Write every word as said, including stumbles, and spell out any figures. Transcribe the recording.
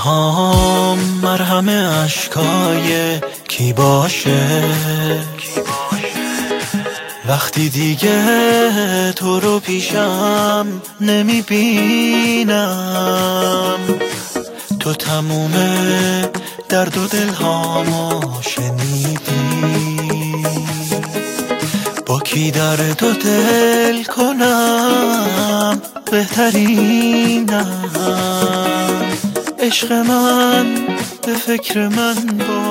میخوام مرهم اشکای کی باشه، وقتی دیگه تو رو پیشم نمیبینم. تو تموم درد و دلهامو شنیدی، با کی درد و دل کنم بهترینم. عشق من به فکر من با